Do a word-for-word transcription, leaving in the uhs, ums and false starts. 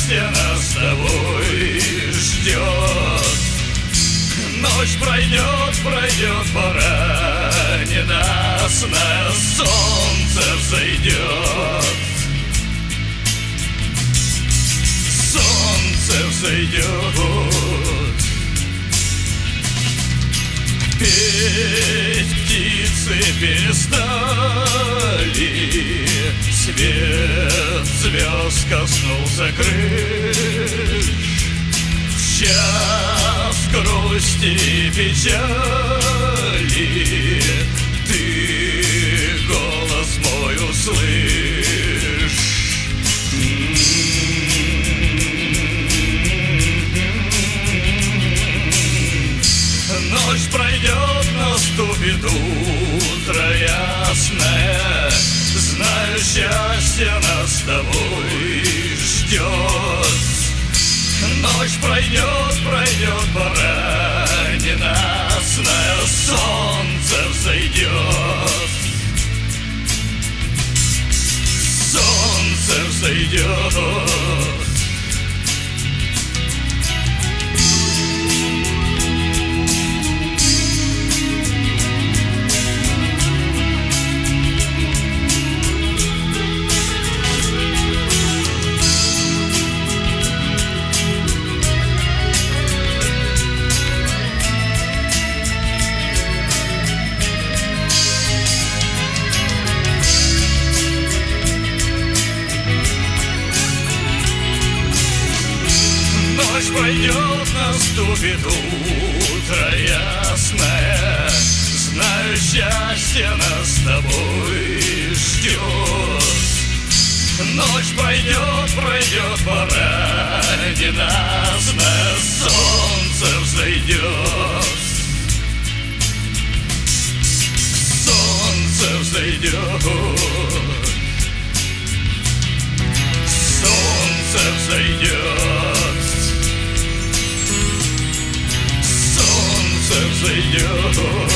счастье нас с тобой ждет. Ночь пройдет, пройдет, пора ненастная, солнце взойдет. Солнце взойдет. Петь птицы перестали, свет звезд коснулся крыш. В час грусти и печали ты голос мой услышь. Ночь пройдет, наступит утро ясное. Знаю, счастье нас с тобой ждет. Ночь пройдет, пройдет, пора ненастная, солнце взойдет. Солнце взойдет. Ночь пройдет, наступит утро ясное. Знаю, счастье нас с тобой ждет. Ночь пройдет, пройдет, пора ненастная, солнце взойдет. Солнце взойдет. Солнце взойдет. Солнце взойдет.